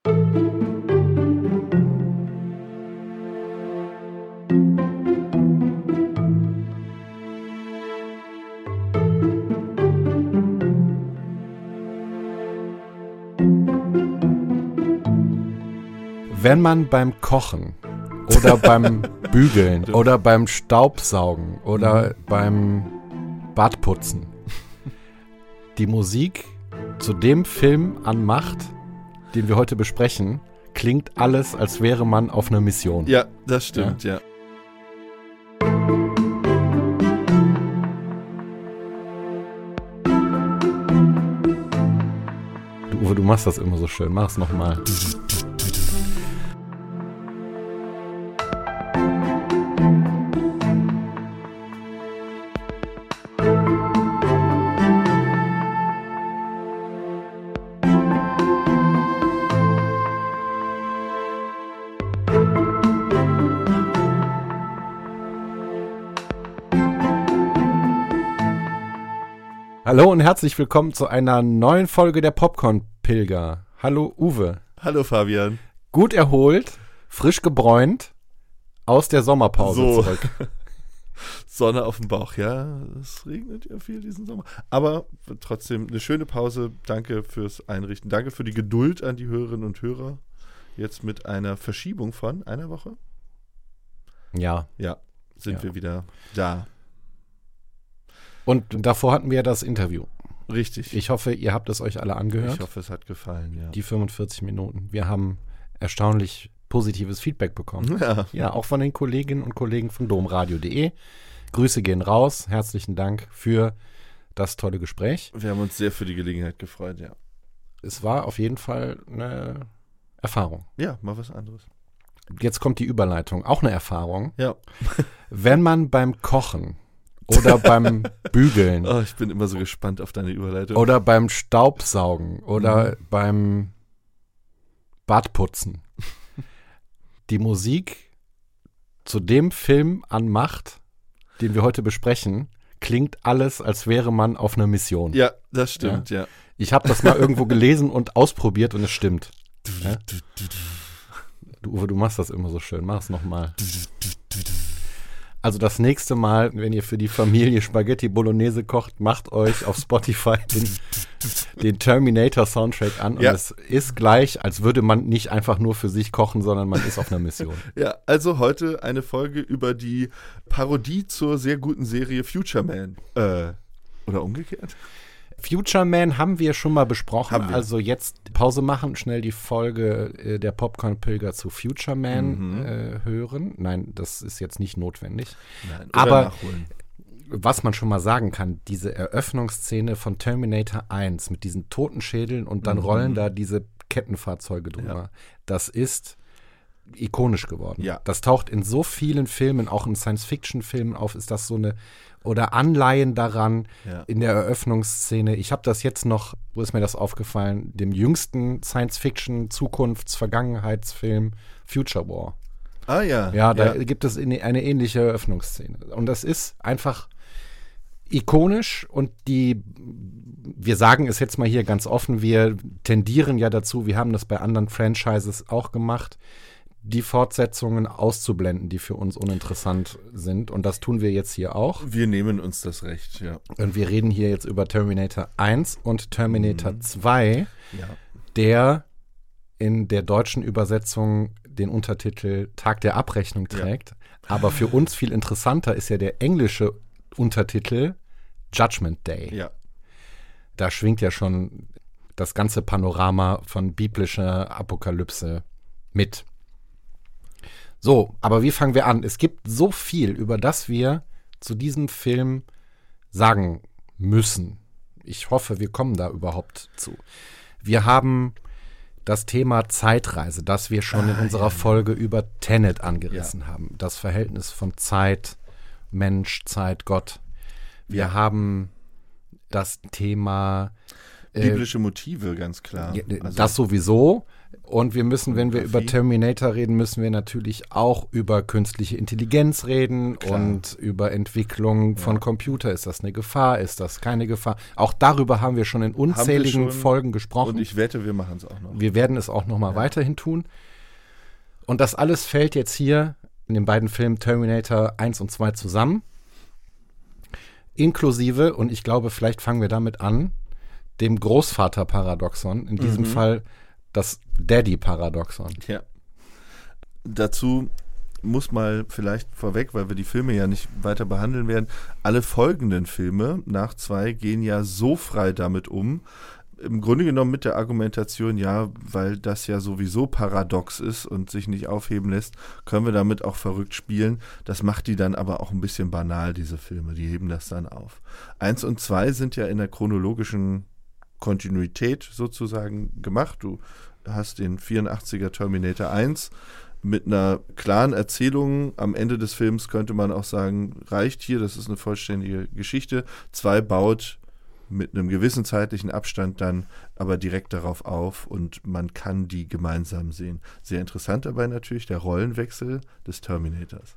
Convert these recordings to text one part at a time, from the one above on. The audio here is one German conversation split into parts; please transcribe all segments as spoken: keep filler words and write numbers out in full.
Wenn man beim Kochen oder beim Bügeln oder beim Staubsaugen oder mhm. beim Badputzen die Musik zu dem Film anmacht, den wir heute besprechen, klingt alles, als wäre man auf einer Mission. Ja, das stimmt, ja. ja. Du, Uwe, du machst das immer so schön. Mach es nochmal. Hallo und herzlich willkommen zu einer neuen Folge der Popcorn-Pilger. Hallo Uwe. Hallo Fabian. Gut erholt, frisch gebräunt, aus der Sommerpause so. zurück. Sonne auf dem Bauch, ja, es regnet ja viel diesen Sommer. Aber trotzdem eine schöne Pause. Danke fürs Einrichten. Danke für die Geduld an die Hörerinnen und Hörer. Jetzt mit einer Verschiebung von einer Woche. Ja. Ja, sind ja. wir wieder da. Und davor hatten wir ja das Interview. Richtig. Ich hoffe, ihr habt es euch alle angehört. Ich hoffe, es hat gefallen, ja. Die fünfundvierzig Minuten. Wir haben erstaunlich positives Feedback bekommen. Ja. Ja, auch von den Kolleginnen und Kollegen von domradio punkt de. Grüße gehen raus. Herzlichen Dank für das tolle Gespräch. Wir haben uns sehr für die Gelegenheit gefreut, ja. Es war auf jeden Fall eine Erfahrung. Ja, mal was anderes. Jetzt kommt die Überleitung. Auch eine Erfahrung. Ja. Wenn man beim Kochen oder beim Bügeln. Oh, ich bin immer so gespannt auf deine Überleitung. Oder beim Staubsaugen oder mhm. beim Badputzen die Musik zu dem Film anmacht, den wir heute besprechen, klingt alles, als wäre man auf einer Mission. Ja, das stimmt, ja. ja. Ich habe das mal irgendwo gelesen und ausprobiert und es stimmt. Ja? Du, Uwe, du machst das immer so schön. Mach es nochmal. Also das nächste Mal, wenn ihr für die Familie Spaghetti Bolognese kocht, macht euch auf Spotify den, den Terminator-Soundtrack an. Und ja. es ist gleich, als würde man nicht einfach nur für sich kochen, sondern man ist auf einer Mission. Ja, also heute eine Folge über die Parodie zur sehr guten Serie Future Man. Äh, oder umgekehrt? Future Man haben wir schon mal besprochen. Also jetzt Pause machen, schnell die Folge äh, der Popcorn-Pilger zu Future Man mhm. äh, hören. Nein, das ist jetzt nicht notwendig. Nein, oder aber nachholen. Was man schon mal sagen kann, diese Eröffnungsszene von Terminator eins mit diesen Totenschädeln und dann mhm. rollen da diese Kettenfahrzeuge drüber. Ja. Das ist ikonisch geworden. Ja. Das taucht in so vielen Filmen, auch in Science-Fiction-Filmen auf, ist das so eine, oder Anleihen daran ja. in der Eröffnungsszene. Ich habe das jetzt noch, wo ist mir das aufgefallen, dem jüngsten Science-Fiction, Zukunfts-, Vergangenheitsfilm Future War. Ah ja. Ja, da ja. gibt es eine ähnliche Eröffnungsszene. Und das ist einfach ikonisch und die, wir sagen es jetzt mal hier ganz offen, wir tendieren ja dazu, wir haben das bei anderen Franchises auch gemacht, die Fortsetzungen auszublenden, die für uns uninteressant sind. Und das tun wir jetzt hier auch. Wir nehmen uns das Recht, ja. Und wir reden hier jetzt über Terminator eins und Terminator mhm. zwei, ja. der in der deutschen Übersetzung den Untertitel Tag der Abrechnung trägt. Ja. Aber für uns viel interessanter ist ja der englische Untertitel Judgment Day. Ja. Da schwingt ja schon das ganze Panorama von biblischer Apokalypse mit. So, aber wie fangen wir an? Es gibt so viel, über das wir zu diesem Film sagen müssen. Ich hoffe, wir kommen da überhaupt zu. Wir haben das Thema Zeitreise, das wir schon ah, in unserer ja. Folge über Tenet angerissen ja. haben. Das Verhältnis von Zeit, Mensch, Zeit, Gott. Wir ja. haben das Thema biblische Motive, ganz klar. Also das sowieso. Und wir müssen, wenn wir über Terminator reden, müssen wir natürlich auch über künstliche Intelligenz reden. Klar. Und über Entwicklung von ja. Computer. Ist das eine Gefahr? Ist das keine Gefahr? Auch darüber haben wir schon in unzähligen schon, Folgen gesprochen. Und ich wette, wir machen es auch noch. Wir werden es auch noch mal ja. weiterhin tun. Und das alles fällt jetzt hier in den beiden Filmen Terminator eins und zwei zusammen. Inklusive, und ich glaube, vielleicht fangen wir damit an, dem Großvater-Paradoxon. In diesem mhm. Fall das Daddy-Paradoxon. Ja. Dazu muss mal vielleicht vorweg, weil wir die Filme ja nicht weiter behandeln werden, alle folgenden Filme nach zwei gehen ja so frei damit um, im Grunde genommen mit der Argumentation, ja, weil das ja sowieso paradox ist und sich nicht aufheben lässt, können wir damit auch verrückt spielen. Das macht die dann aber auch ein bisschen banal, diese Filme, die heben das dann auf. Eins und zwei sind ja in der chronologischen Kontinuität sozusagen gemacht. Du hast den vierundachtziger Terminator eins mit einer klaren Erzählung. Am Ende des Films könnte man auch sagen, reicht hier, das ist eine vollständige Geschichte. Zwei baut mit einem gewissen zeitlichen Abstand dann aber direkt darauf auf und man kann die gemeinsam sehen. Sehr interessant dabei natürlich der Rollenwechsel des Terminators.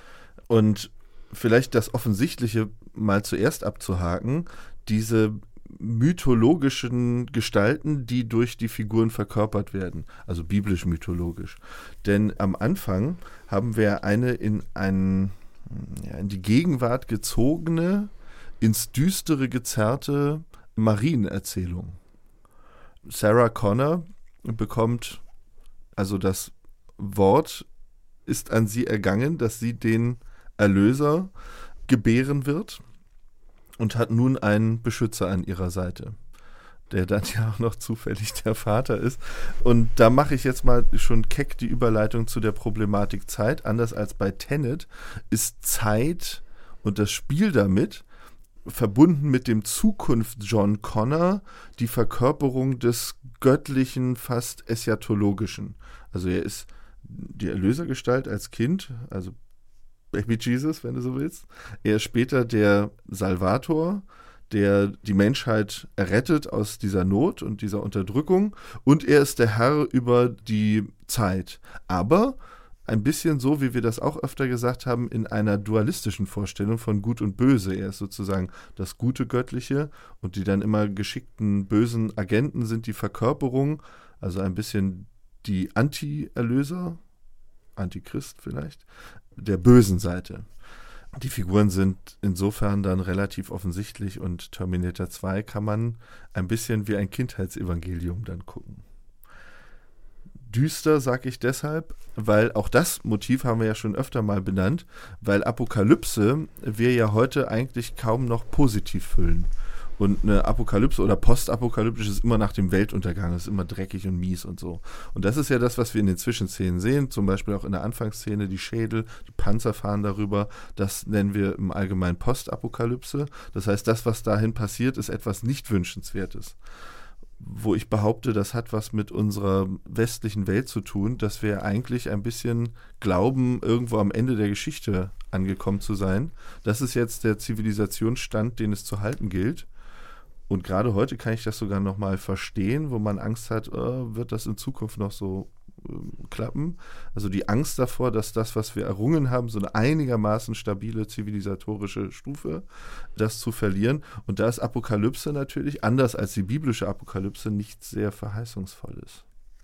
Und vielleicht das Offensichtliche mal zuerst abzuhaken, diese mythologischen Gestalten, die durch die Figuren verkörpert werden, also biblisch-mythologisch. Denn am Anfang haben wir eine in, einen, ja, in die Gegenwart gezogene, ins Düstere gezerrte Marienerzählung. Sarah Connor bekommt, also das Wort ist an sie ergangen, dass sie den Erlöser gebären wird und hat nun einen Beschützer an ihrer Seite, der dann ja auch noch zufällig der Vater ist. Und da mache ich jetzt mal schon keck die Überleitung zu der Problematik Zeit. Anders als bei Tenet ist Zeit und das Spiel damit verbunden mit dem Zukunft-John Connor die Verkörperung des Göttlichen, fast Eschatologischen. Also er ist die Erlösergestalt als Kind, also Baby Jesus, wenn du so willst. Er ist später der Salvator, der die Menschheit errettet aus dieser Not und dieser Unterdrückung. Und er ist der Herr über die Zeit. Aber ein bisschen so, wie wir das auch öfter gesagt haben, in einer dualistischen Vorstellung von Gut und Böse. Er ist sozusagen das gute Göttliche und die dann immer geschickten bösen Agenten sind die Verkörperung, also ein bisschen die Anti-Erlöser, Antichrist vielleicht, der bösen Seite. Die Figuren sind insofern dann relativ offensichtlich und Terminator zwei kann man ein bisschen wie ein Kindheitsevangelium dann gucken. Düster, sage ich deshalb, weil auch das Motiv haben wir ja schon öfter mal benannt, weil Apokalypse wir ja heute eigentlich kaum noch positiv füllen. Und eine Apokalypse oder postapokalyptisch ist immer nach dem Weltuntergang, ist immer dreckig und mies und so. Und das ist ja das, was wir in den Zwischenszenen sehen, zum Beispiel auch in der Anfangsszene, die Schädel, die Panzer fahren darüber, das nennen wir im Allgemeinen Postapokalypse. Das heißt, das, was dahin passiert, ist etwas nicht Wünschenswertes. Wo ich behaupte, das hat was mit unserer westlichen Welt zu tun, dass wir eigentlich ein bisschen glauben, irgendwo am Ende der Geschichte angekommen zu sein. Das ist jetzt der Zivilisationsstand, den es zu halten gilt. Und gerade heute kann ich das sogar noch mal verstehen, wo man Angst hat, oh, wird das in Zukunft noch so äh, klappen? Also die Angst davor, dass das, was wir errungen haben, so eine einigermaßen stabile zivilisatorische Stufe, das zu verlieren. Und da ist Apokalypse natürlich, anders als die biblische Apokalypse, nicht sehr verheißungsvolles.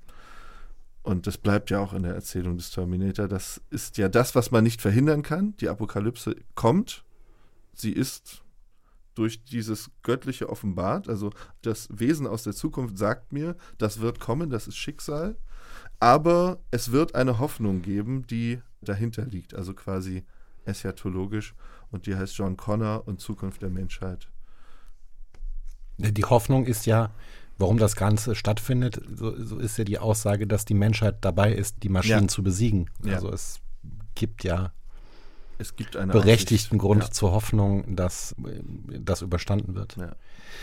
Und das bleibt ja auch in der Erzählung des Terminator. Das ist ja das, was man nicht verhindern kann. Die Apokalypse kommt, sie ist durch dieses Göttliche offenbart, also das Wesen aus der Zukunft sagt mir, das wird kommen, das ist Schicksal, aber es wird eine Hoffnung geben, die dahinter liegt, also quasi eschatologisch und die heißt John Connor und Zukunft der Menschheit. Die Hoffnung ist ja, warum das Ganze stattfindet, so, so ist ja die Aussage, dass die Menschheit dabei ist, die Maschinen ja. zu besiegen. Ja. Also es gibt ja Es gibt einen berechtigten Aussicht. Grund ja. zur Hoffnung, dass das überstanden wird. Ja,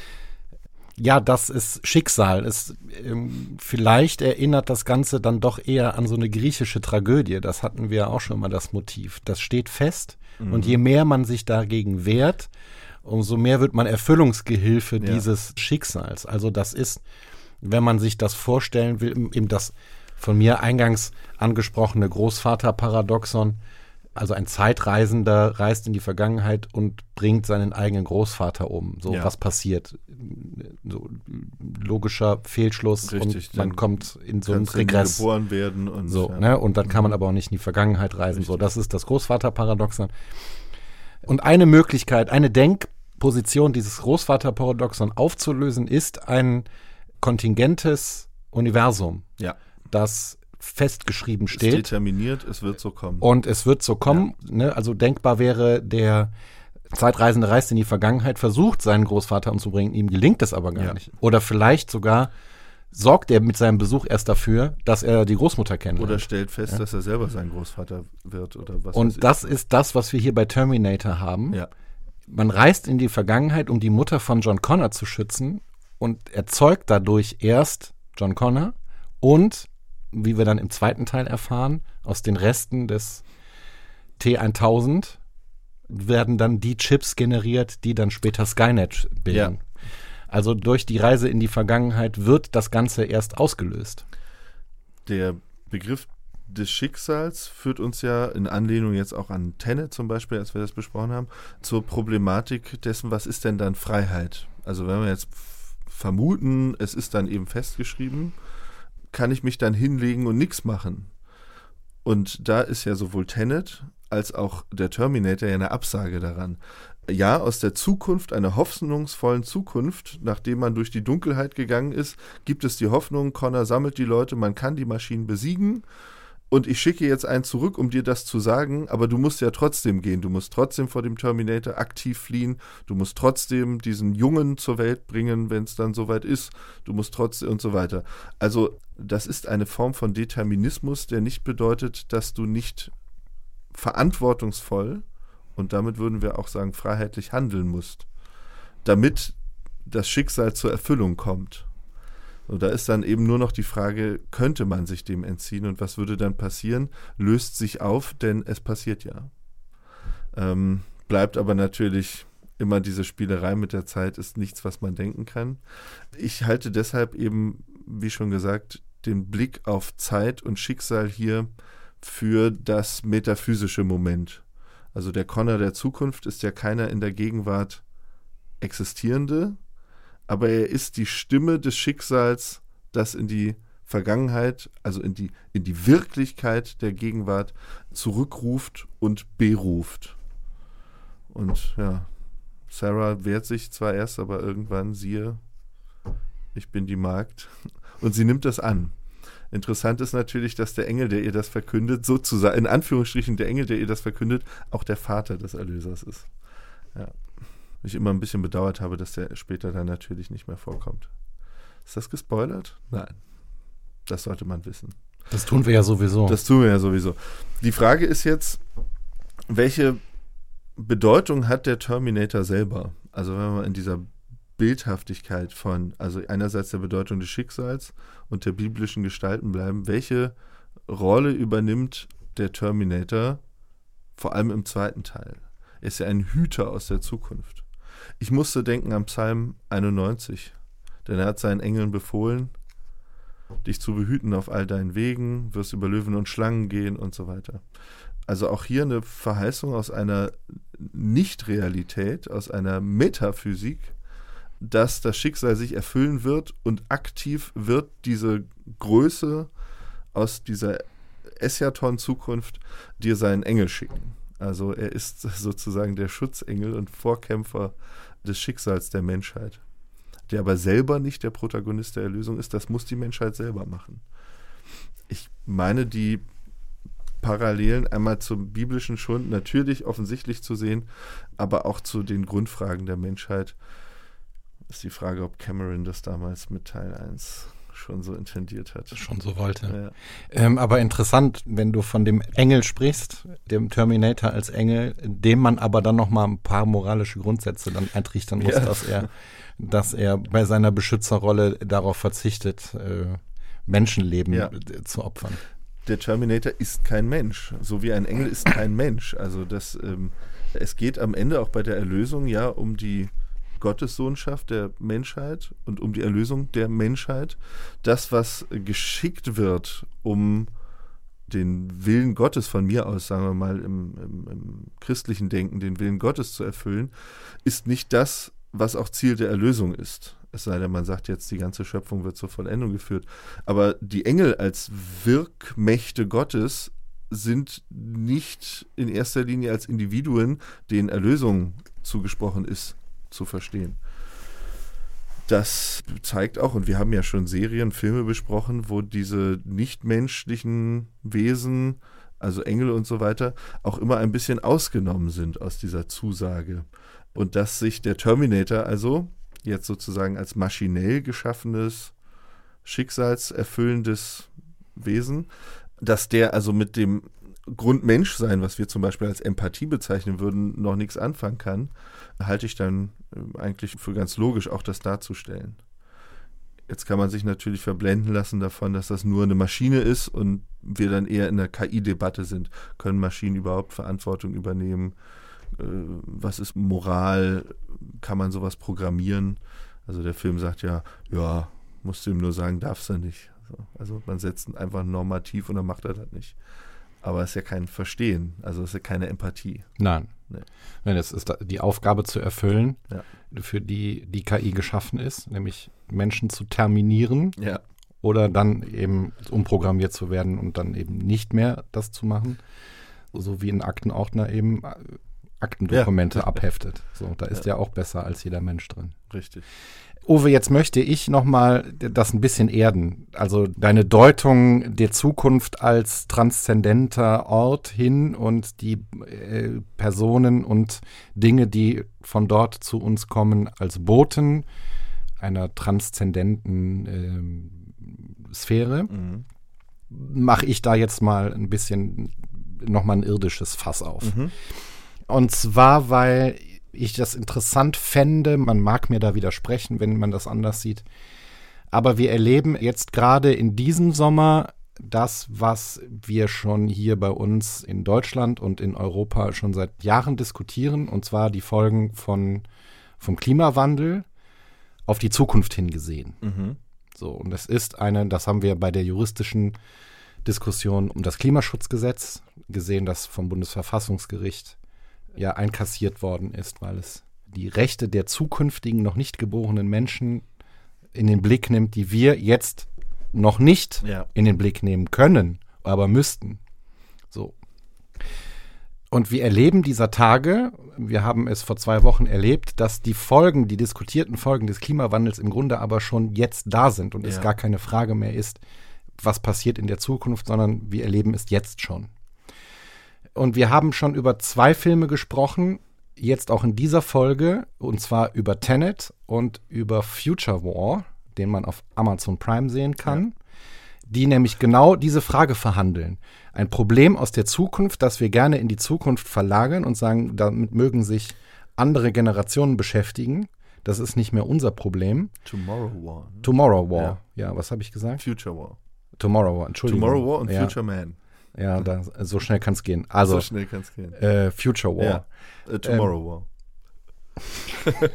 ja das ist Schicksal. Es, ähm, vielleicht erinnert das Ganze dann doch eher an so eine griechische Tragödie. Das hatten wir auch schon mal, das Motiv. Das steht fest mhm. und je mehr man sich dagegen wehrt, umso mehr wird man Erfüllungsgehilfe ja. dieses Schicksals. Also das ist wenn man sich das vorstellen will, eben das von mir eingangs angesprochene Großvaterparadoxon. Also ein Zeitreisender reist in die Vergangenheit und bringt seinen eigenen Großvater um. So, Ja. was passiert? So, logischer Fehlschluss. Richtig, und man dann kommt in so einen Kannst du nie Regress. geboren werden. Und, So, ja. ne? Und dann kann man aber auch nicht in die Vergangenheit reisen. So, Richtig. das ist das Großvaterparadoxon. Und eine Möglichkeit, eine Denkposition, dieses Großvaterparadoxon aufzulösen, ist ein kontingentes Universum, Ja. das festgeschrieben Ist steht. determiniert, es wird so kommen. Und es wird so kommen. Ne? Also denkbar wäre, der Zeitreisende reist in die Vergangenheit, versucht, seinen Großvater umzubringen, ihm gelingt es aber gar Ja. nicht. Oder vielleicht sogar sorgt er mit seinem Besuch erst dafür, dass er die Großmutter kennenlernt. Oder stellt fest, dass er selber sein Großvater wird oder was weiß ich. Und das ist das, was wir hier bei Terminator haben. Ja. Man reist in die Vergangenheit, um die Mutter von John Connor zu schützen und erzeugt dadurch erst John Connor und, wie wir dann im zweiten Teil erfahren, aus den Resten des T tausend werden dann die Chips generiert, die dann später Skynet bilden. Ja. Also durch die Reise in die Vergangenheit wird das Ganze erst ausgelöst. Der Begriff des Schicksals führt uns ja in Anlehnung jetzt auch an Tenet zum Beispiel, als wir das besprochen haben, zur Problematik dessen, was ist denn dann Freiheit? Also wenn wir jetzt f- vermuten, es ist dann eben festgeschrieben, kann ich mich dann hinlegen und nichts machen? Und da ist ja sowohl Tenet als auch der Terminator ja eine Absage daran. Ja, aus der Zukunft, einer hoffnungsvollen Zukunft, nachdem man durch die Dunkelheit gegangen ist, gibt es die Hoffnung, Connor sammelt die Leute, man kann die Maschinen besiegen und ich schicke jetzt einen zurück, um dir das zu sagen, aber du musst ja trotzdem gehen, du musst trotzdem vor dem Terminator aktiv fliehen, du musst trotzdem diesen Jungen zur Welt bringen, wenn es dann soweit ist, du musst trotzdem und so weiter. Also das ist eine Form von Determinismus, der nicht bedeutet, dass du nicht verantwortungsvoll und damit würden wir auch sagen, freiheitlich handeln musst, damit das Schicksal zur Erfüllung kommt. Und da ist dann eben nur noch die Frage, könnte man sich dem entziehen und was würde dann passieren? Löst sich auf, denn es passiert ja. Ähm, bleibt aber natürlich immer diese Spielerei mit der Zeit, ist nichts, was man denken kann. Ich halte deshalb eben, wie schon gesagt, den Blick auf Zeit und Schicksal hier für das metaphysische Moment. Also der Connor der Zukunft ist ja keiner in der Gegenwart Existierende, aber er ist die Stimme des Schicksals, das in die Vergangenheit, also in die, in die Wirklichkeit der Gegenwart zurückruft und beruft. Und ja, Sarah wehrt sich zwar erst, aber irgendwann, siehe, ich bin die Magd. Und sie nimmt das an. Interessant ist natürlich, dass der Engel, der ihr das verkündet, sozusagen, in Anführungsstrichen der Engel, der ihr das verkündet, auch der Vater des Erlösers ist. Ja. Ich immer ein bisschen bedauert habe, dass der später dann natürlich nicht mehr vorkommt. Ist das gespoilert? Nein. Das sollte man wissen. Das tun wir ja sowieso. Das tun wir ja sowieso. Die Frage ist jetzt, welche Bedeutung hat der Terminator selber? Also wenn wir in dieser Bildhaftigkeit von, also einerseits der Bedeutung des Schicksals und der biblischen Gestalten bleiben, welche Rolle übernimmt der Terminator, vor allem im zweiten Teil? Er ist ja ein Hüter aus der Zukunft. Ich musste denken an Psalm einundneunzig, denn er hat seinen Engeln befohlen, dich zu behüten auf all deinen Wegen, wirst über Löwen und Schlangen gehen und so weiter. Also auch hier eine Verheißung aus einer Nicht-Realität, aus einer Metaphysik, dass das Schicksal sich erfüllen wird und aktiv wird diese Größe aus dieser Eschaton-Zukunft dir seinen Engel schicken. Also er ist sozusagen der Schutzengel und Vorkämpfer des Schicksals der Menschheit, der aber selber nicht der Protagonist der Erlösung ist. Das muss die Menschheit selber machen. Ich meine, die Parallelen einmal zum biblischen Schund natürlich offensichtlich zu sehen, aber auch zu den Grundfragen der Menschheit. Ist die Frage, ob Cameron das damals mit Teil eins schon so intendiert hat. Schon so wollte. Ja. Ähm, aber interessant, wenn du von dem Engel sprichst, dem Terminator als Engel, dem man aber dann nochmal ein paar moralische Grundsätze dann eintrichtern muss, Ja. dass er, dass er bei seiner Beschützerrolle darauf verzichtet, äh, Menschenleben Ja. äh, zu opfern. Der Terminator ist kein Mensch, so wie ein Engel ist kein Mensch. Also das, ähm, es geht am Ende auch bei der Erlösung ja um die Gottes Sohnschaft der Menschheit und um die Erlösung der Menschheit. Das, was geschickt wird, um den Willen Gottes von mir aus, sagen wir mal, im, im, im christlichen Denken, den Willen Gottes zu erfüllen, ist nicht das, was auch Ziel der Erlösung ist. Es sei denn, man sagt jetzt, die ganze Schöpfung wird zur Vollendung geführt. Aber die Engel als Wirkmächte Gottes sind nicht in erster Linie als Individuen, denen Erlösung zugesprochen ist, zu verstehen. Das zeigt auch, und wir haben ja schon Serien, Filme besprochen, wo diese nichtmenschlichen Wesen, also Engel und so weiter, auch immer ein bisschen ausgenommen sind aus dieser Zusage. Und dass sich der Terminator also jetzt sozusagen als maschinell geschaffenes, schicksalserfüllendes Wesen, dass der also mit dem Grundmenschsein, was wir zum Beispiel als Empathie bezeichnen würden, noch nichts anfangen kann, halte ich dann eigentlich für ganz logisch, auch das darzustellen. Jetzt kann man sich natürlich verblenden lassen davon, dass das nur eine Maschine ist und wir dann eher in der K I-Debatte sind. Können Maschinen überhaupt Verantwortung übernehmen? Was ist Moral? Kann man sowas programmieren? Also der Film sagt ja, ja, musst du ihm nur sagen, darfst du nicht. Also man setzt einfach normativ und dann macht er das nicht. Aber es ist ja kein Verstehen, also es ist ja keine Empathie. Nein. Nee. Nein, es ist die Aufgabe zu erfüllen, ja. für die die K I geschaffen ist, nämlich Menschen zu terminieren ja. oder dann eben umprogrammiert zu werden und dann eben nicht mehr das zu machen. So wie ein Aktenordner eben Aktendokumente ja. abheftet. So, da ist ja. ja auch besser als jeder Mensch drin. Richtig. Uwe, jetzt möchte ich nochmal das ein bisschen erden. Also deine Deutung der Zukunft als transzendenter Ort hin und die äh, Personen und Dinge, die von dort zu uns kommen, als Boten einer transzendenten äh, Sphäre, mhm. mache ich da jetzt mal ein bisschen nochmal ein irdisches Fass auf. Mhm. Und zwar, weil ich das interessant fände, man mag mir da widersprechen, wenn man das anders sieht, aber wir erleben jetzt gerade in diesem Sommer das, was wir schon hier bei uns in Deutschland und in Europa schon seit Jahren diskutieren, und zwar die Folgen von, vom Klimawandel auf die Zukunft hingesehen. Mhm. So, und das ist eine, das haben wir bei der juristischen Diskussion um das Klimaschutzgesetz gesehen, das vom Bundesverfassungsgericht ja einkassiert worden ist, weil es die Rechte der zukünftigen, noch nicht geborenen Menschen in den Blick nimmt, die wir jetzt noch nicht ja. in den Blick nehmen können, aber müssten. So. Und wir erleben dieser Tage, wir haben es vor zwei Wochen erlebt, dass die Folgen, die diskutierten Folgen des Klimawandels im Grunde aber schon jetzt da sind und ja. es gar keine Frage mehr ist, was passiert in der Zukunft, sondern wir erleben es jetzt schon. Und wir haben schon über zwei Filme gesprochen, jetzt auch in dieser Folge, und zwar über Tenet und über Future War, den man auf Amazon Prime sehen kann, ja. die nämlich genau diese Frage verhandeln. Ein Problem aus der Zukunft, das wir gerne in die Zukunft verlagern und sagen, damit mögen sich andere Generationen beschäftigen. Das ist nicht mehr unser Problem. Tomorrow War. Ne? Tomorrow War. Ja, ja, was habe ich gesagt? Future War. Tomorrow War, Entschuldigung. Tomorrow War und ja. Future Man. Ja, da, so schnell kann es gehen. Also, so schnell kann es gehen. Äh, Future War. Ja. Uh, tomorrow ähm, War.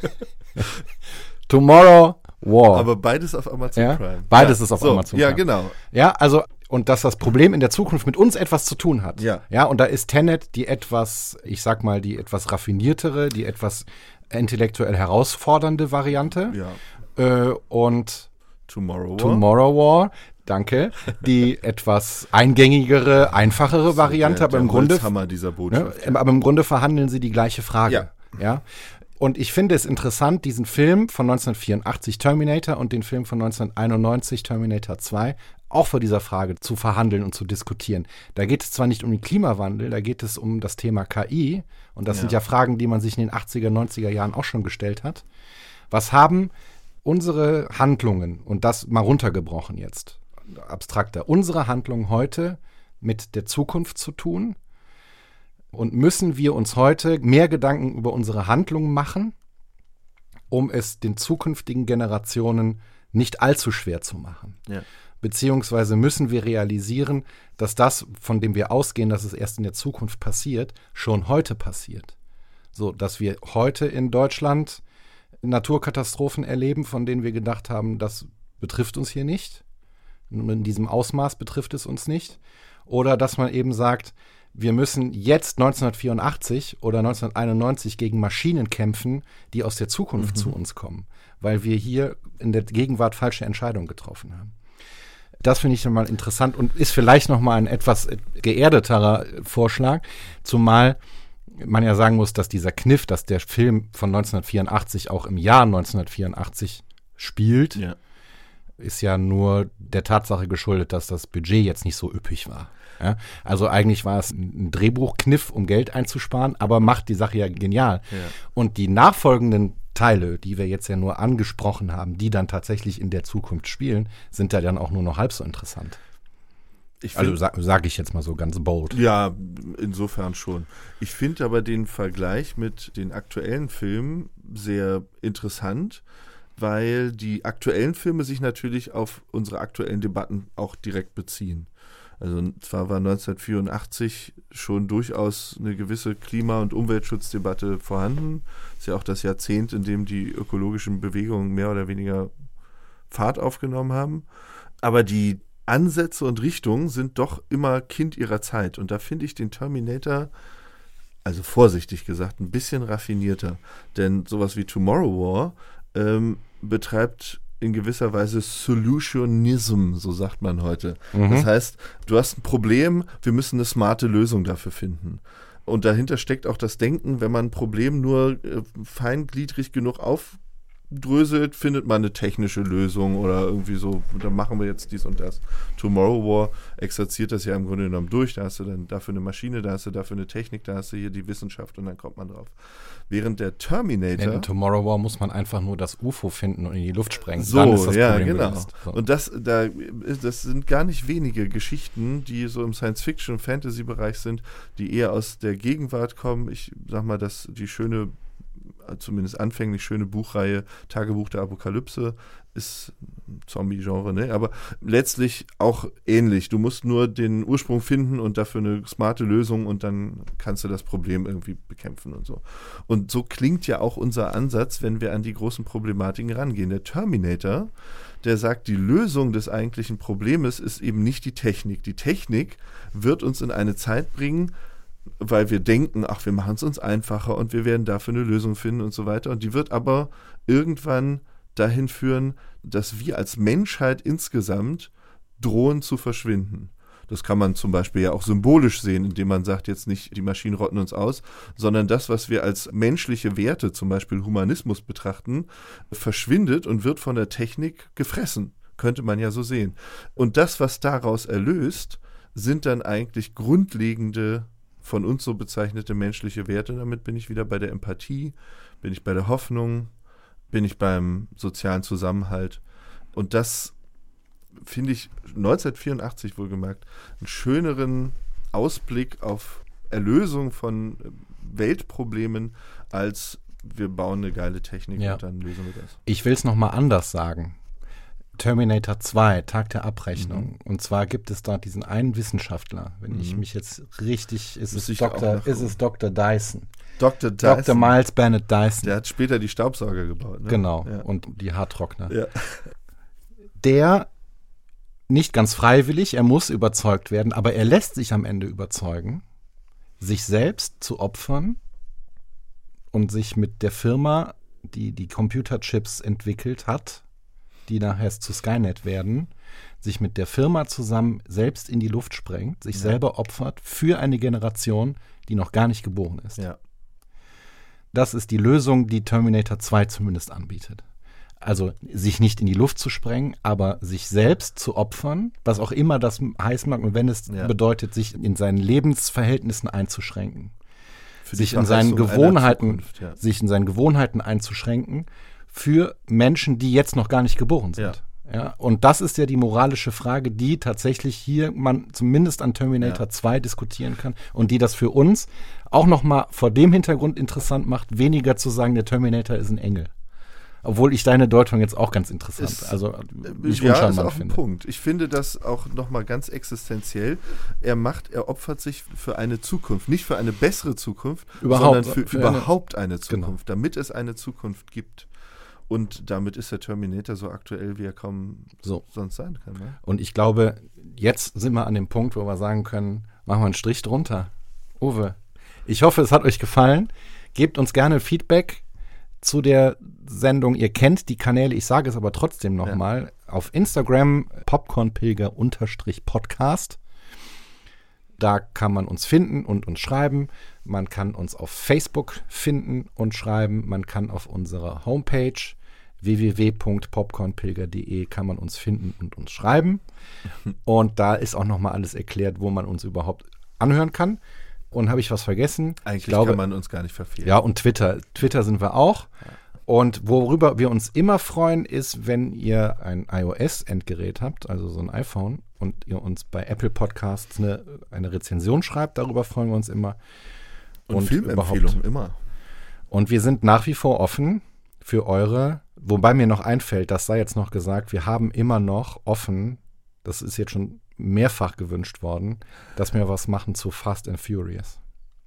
Tomorrow War. Aber beides auf Amazon ja? Prime. Beides ja. ist auf so, Amazon ja, Prime. Ja, genau. Ja, also, und dass das Problem in der Zukunft mit uns etwas zu tun hat. Ja. Ja, und da ist Tenet die etwas, ich sag mal, die etwas raffiniertere, die etwas intellektuell herausfordernde Variante. Ja. Äh, und Tomorrow War. Tomorrow War. Danke. Die etwas eingängigere, einfachere Variante, der, aber im der Grunde, Hammer dieser Botschaft. Ne, aber im Grunde verhandeln sie die gleiche Frage. Ja. Ja. Und ich finde es interessant, diesen Film von neunzehnhundertvierundachtzig Terminator und den Film von neunzehnhunderteinundneunzig Terminator zwei auch vor dieser Frage zu verhandeln und zu diskutieren. Da geht es zwar nicht um den Klimawandel, da geht es um das Thema K I. Und das ja. sind ja Fragen, die man sich in den achtziger, neunziger Jahren auch schon gestellt hat. Was haben unsere Handlungen, und das mal runtergebrochen jetzt, abstrakter, unsere Handlungen heute mit der Zukunft zu tun? Und müssen wir uns heute mehr Gedanken über unsere Handlungen machen, um es den zukünftigen Generationen nicht allzu schwer zu machen? Ja. Beziehungsweise müssen wir realisieren, dass das, von dem wir ausgehen, dass es erst in der Zukunft passiert, schon heute passiert. So, dass wir heute in Deutschland Naturkatastrophen erleben, von denen wir gedacht haben, das betrifft uns hier nicht. In diesem Ausmaß betrifft es uns nicht. Oder dass man eben sagt, wir müssen jetzt neunzehnhundertvierundachtzig oder neunzehnhunderteinundneunzig gegen Maschinen kämpfen, die aus der Zukunft mhm. zu uns kommen, weil wir hier in der Gegenwart falsche Entscheidungen getroffen haben. Das finde ich schon mal interessant und ist vielleicht noch mal ein etwas geerdeterer Vorschlag, zumal man ja sagen muss, dass dieser Kniff, dass der Film von neunzehnhundertvierundachtzig auch im Jahr neunzehnhundertvierundachtzig spielt, ja. ist ja nur der Tatsache geschuldet, dass das Budget jetzt nicht so üppig war. Ja? Also eigentlich war es ein Drehbuchkniff, um Geld einzusparen, aber macht die Sache ja genial. Ja. Und die nachfolgenden Teile, die wir jetzt ja nur angesprochen haben, die dann tatsächlich in der Zukunft spielen, sind ja dann auch nur noch halb so interessant. Ich find, also sage sag ich jetzt mal so ganz bold. Ja, insofern schon. Ich finde aber den Vergleich mit den aktuellen Filmen sehr interessant, weil die aktuellen Filme sich natürlich auf unsere aktuellen Debatten auch direkt beziehen. Also zwar war neunzehnhundertvierundachtzig schon durchaus eine gewisse Klima- und Umweltschutzdebatte vorhanden. Das ist ja auch das Jahrzehnt, in dem die ökologischen Bewegungen mehr oder weniger Fahrt aufgenommen haben. Aber die Ansätze und Richtungen sind doch immer Kind ihrer Zeit. Und da finde ich den Terminator, also vorsichtig gesagt, ein bisschen raffinierter. Denn sowas wie Tomorrow War ähm, betreibt in gewisser Weise Solutionism, so sagt man heute. Mhm. Das heißt, du hast ein Problem, wir müssen eine smarte Lösung dafür finden. Und dahinter steckt auch das Denken, wenn man ein Problem nur äh, feingliedrig genug aufdröselt, findet man eine technische Lösung oder irgendwie so, dann machen wir jetzt dies und das. Tomorrow War exerziert das ja im Grunde genommen durch, da hast du dann dafür eine Maschine, da hast du dafür eine Technik, da hast du hier die Wissenschaft und dann kommt man drauf. Während der Terminator... In Tomorrow War muss man einfach nur das U F O finden und in die Luft sprengen. So, dann ist das ja, Problem genau. So. Und das, da, das sind gar nicht wenige Geschichten, die so im Science-Fiction- und Fantasy-Bereich sind, die eher aus der Gegenwart kommen. Ich sag mal, dass die schöne, zumindest anfänglich schöne Buchreihe Tagebuch der Apokalypse ist Zombie-Genre, ne? Aber letztlich auch ähnlich. Du musst nur den Ursprung finden und dafür eine smarte Lösung und dann kannst du das Problem irgendwie bekämpfen und so. Und so klingt ja auch unser Ansatz, wenn wir an die großen Problematiken rangehen. Der Terminator, der sagt, die Lösung des eigentlichen Problems ist eben nicht die Technik. Die Technik wird uns in eine Zeit bringen, weil wir denken, ach, wir machen es uns einfacher und wir werden dafür eine Lösung finden und so weiter. Und die wird aber irgendwann dahin führen, dass wir als Menschheit insgesamt drohen zu verschwinden. Das kann man zum Beispiel ja auch symbolisch sehen, indem man sagt, jetzt nicht, die Maschinen rotten uns aus, sondern das, was wir als menschliche Werte, zum Beispiel Humanismus betrachten, verschwindet und wird von der Technik gefressen. Könnte man ja so sehen. Und das, was daraus erlöst, sind dann eigentlich grundlegende, von uns so bezeichnete menschliche Werte. Damit bin ich wieder bei der Empathie, bin ich bei der Hoffnung, bin ich beim sozialen Zusammenhalt. Und das finde ich neunzehnhundertvierundachtzig wohlgemerkt einen schöneren Ausblick auf Erlösung von Weltproblemen, als wir bauen eine geile Technik ja. und dann lösen wir das. Ich will es nochmal anders sagen. Terminator zwei, Tag der Abrechnung. Mhm. Und zwar gibt es dort diesen einen Wissenschaftler, wenn mhm. ich mich jetzt richtig, ist es, Doktor, ist es Doktor Dyson. Doktor Dyson. Doktor Miles Bennett Dyson. Der hat später die Staubsauger gebaut. Ne? Genau, ja. und die Haartrockner. Ja. Der, nicht ganz freiwillig, er muss überzeugt werden, aber er lässt sich am Ende überzeugen, sich selbst zu opfern und sich mit der Firma, die die Computerchips entwickelt hat, die nachher zu Skynet werden, sich mit der Firma zusammen selbst in die Luft sprengt, sich ja. selber opfert für eine Generation, die noch gar nicht geboren ist. Ja. Das ist die Lösung, die Terminator zwei zumindest anbietet. Also sich nicht in die Luft zu sprengen, aber sich selbst zu opfern, was auch immer das heißen mag, und wenn es ja. bedeutet, sich in seinen Lebensverhältnissen einzuschränken, sich in seinen Gewohnheiten, ja. sich in seinen Gewohnheiten einzuschränken, für Menschen, die jetzt noch gar nicht geboren sind. Ja. Ja, und das ist ja die moralische Frage, die tatsächlich hier man zumindest an Terminator ja. zwei diskutieren kann und die das für uns auch noch mal vor dem Hintergrund interessant macht, weniger zu sagen, der Terminator ist ein Engel. Obwohl ich deine Deutung jetzt auch ganz interessant, Ist, also nicht ja, uncharmant ist auch finde. ein Punkt. Ich finde das auch nochmal ganz existenziell. Er macht, er opfert sich für eine Zukunft, nicht für eine bessere Zukunft, Überhaupt, sondern für, für überhaupt eine, eine Genau. Zukunft, damit es eine Zukunft gibt. Und damit ist der Terminator so aktuell, wie er kaum So. sonst sein kann. Ne? Und ich glaube, jetzt sind wir an dem Punkt, wo wir sagen können, machen wir einen Strich drunter. Uwe, ich hoffe, es hat euch gefallen. Gebt uns gerne Feedback zu der Sendung. Ihr kennt die Kanäle, ich sage es aber trotzdem nochmal. Ja. Auf Instagram popcornpilger-podcast. Da kann man uns finden und uns schreiben. Man kann uns auf Facebook finden und schreiben. Man kann auf unserer Homepage w w w punkt popcornpilger punkt d e kann man uns finden und uns schreiben. Und da ist auch nochmal alles erklärt, wo man uns überhaupt anhören kann. Und habe ich was vergessen? Eigentlich ich glaube, kann man uns gar nicht verfehlen. Ja, und Twitter. Twitter sind wir auch. Ja. Und worüber wir uns immer freuen, ist, wenn ihr ein iOS-Endgerät habt, also so ein iPhone, und ihr uns bei Apple Podcasts eine, eine Rezension schreibt. Darüber freuen wir uns immer. Und, und Filmempfehlungen immer. Und wir sind nach wie vor offen für eure, wobei mir noch einfällt, das sei jetzt noch gesagt, wir haben immer noch offen, das ist jetzt schon mehrfach gewünscht worden, dass wir was machen zu Fast and Furious.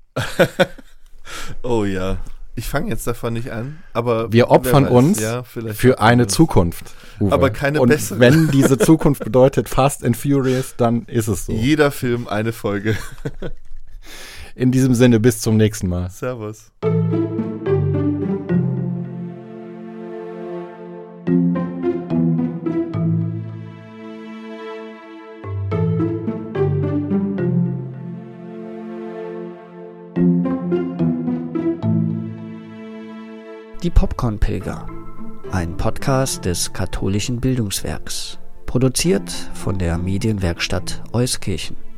Oh ja. Ich fange jetzt davon nicht an, aber wir opfern weiß, uns ja, für eine Zukunft. Uwe. Aber keine und bessere. Wenn diese Zukunft bedeutet Fast and Furious, dann ist es so. Jeder Film eine Folge. In diesem Sinne, bis zum nächsten Mal. Servus. Die Popcornpilger, ein Podcast des katholischen Bildungswerks, produziert von der Medienwerkstatt Euskirchen.